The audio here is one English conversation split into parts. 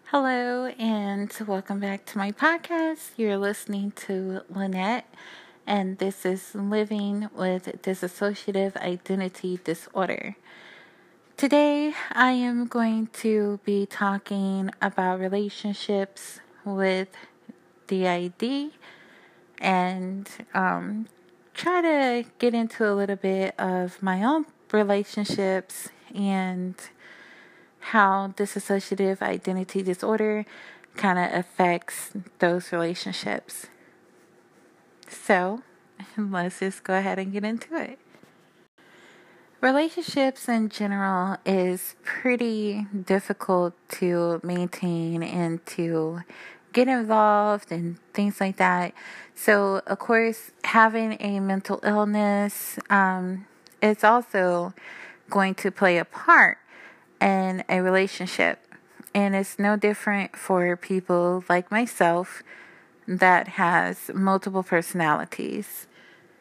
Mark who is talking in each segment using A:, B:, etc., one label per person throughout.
A: Hello, and welcome back to my podcast. You're listening to Lynette, and this is Living with Dissociative Identity Disorder. Today, I am going to be talking about relationships with DID and try to get into a little bit of my own relationships and how dissociative identity disorder kind of affects those relationships. So, let's just go ahead and get into it. Relationships in general is pretty difficult to maintain and to get involved and things like that. So, of course, having a mental illness is also going to play a part in a relationship. And it's no different for people like myself that has multiple personalities.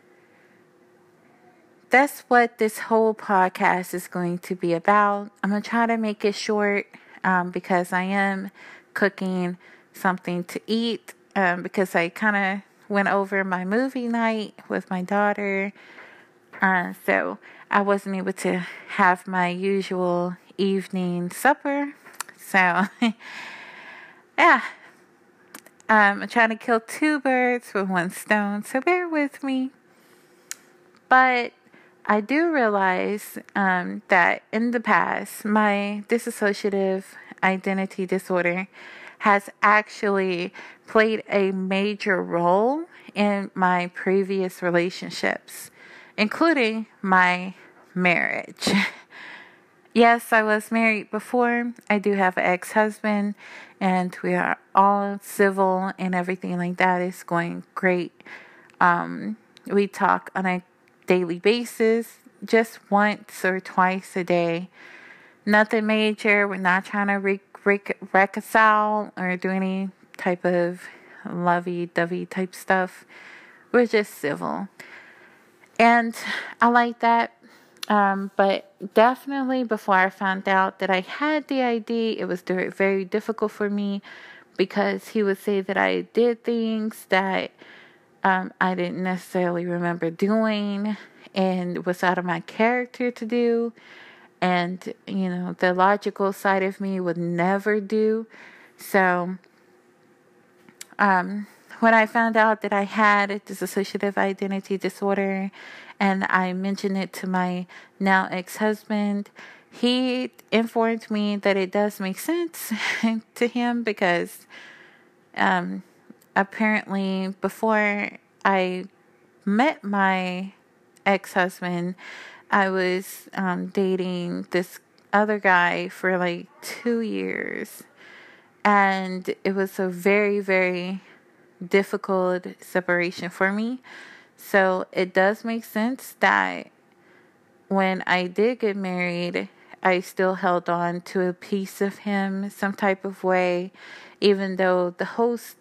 A: That's what this whole podcast is going to be about. I'm going to try to make it short because I am cooking something to eat because I kind of went over my movie night with my daughter. So I wasn't able to have my usual evening supper. So, yeah. I'm trying to kill two birds with one stone, so bear with me. But I do realize that in the past, my dissociative identity disorder has actually played a major role in my previous relationships, including my marriage. Yes, I was married before. I do have an ex-husband, and we are all civil and everything like that is going great. We talk on a daily basis, just once or twice a day. Nothing major. We're not trying to reconcile or do any type of lovey-dovey type stuff. We're just civil. And I like that. But definitely before I found out that I had DID, it was very difficult for me because he would say that I did things that I didn't necessarily remember doing and was out of my character to do. And, the logical side of me would never do. So, when I found out that I had a dissociative identity disorder and I mentioned it to my now ex-husband, he informed me that it does make sense to him because apparently before I met my ex-husband, I was dating this other guy for like 2 years. And it was a very, very difficult separation for me. So it does make sense that when I did get married, I still held on to a piece of him some type of way, even though the host,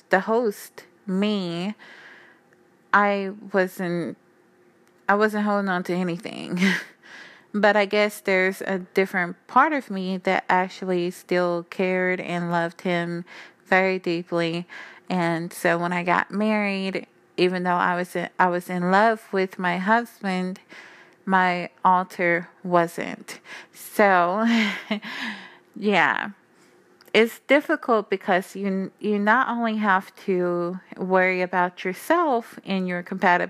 A: me, I wasn't holding on to anything. But I guess there's a different part of me that actually still cared and loved him very deeply. And so when I got married, even though I was in love with my husband, my altar wasn't. So, yeah. It's difficult because you not only have to worry about yourself and your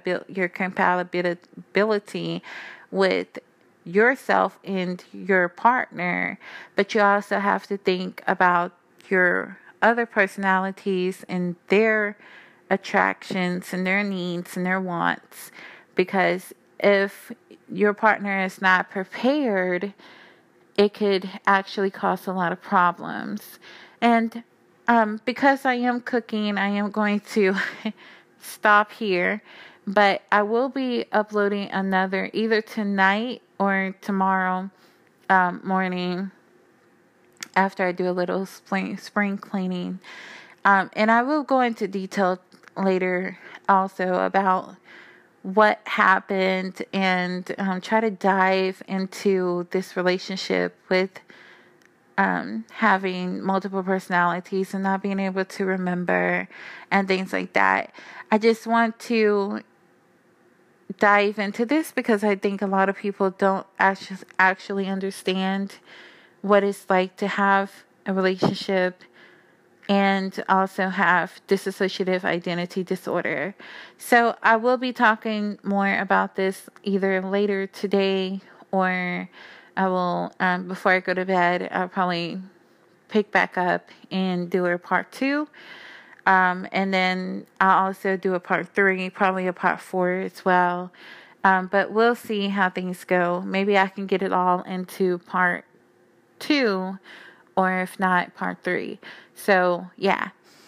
A: compatibility with yourself and your partner, but you also have to think about your other personalities and their attractions and their needs and their wants. Because if your partner is not prepared, it could actually cause a lot of problems. And because I am cooking, I am going to stop here. But I will be uploading another either tonight or tomorrow morning after I do a little spring cleaning. And I will go into detail later also about what happened and try to dive into this relationship with having multiple personalities and not being able to remember and things like that. I just want to dive into this because I think a lot of people don't actually understand what it's like to have a relationship and also have dissociative identity disorder. So I will be talking more about this either later today, or I will, before I go to bed, I'll probably pick back up and do a part 2. And then I'll also do a part 3, probably a part 4 as well. But we'll see how things go. Maybe I can get it all into part 2, or if not, part 3. So, yeah.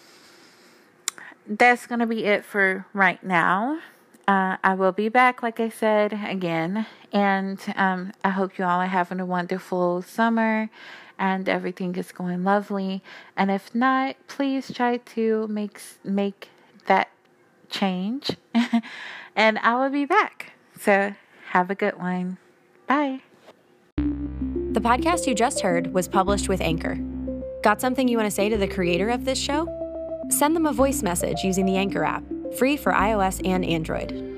A: That's going to be it for right now. I will be back, like I said, again. And I hope you all are having a wonderful summer and everything is going lovely. And if not, please try to make that change. And I will be back. So have a good one. Bye.
B: The podcast you just heard was published with Anchor. Got something you want to say to the creator of this show? Send them a voice message using the Anchor app, free for iOS and Android.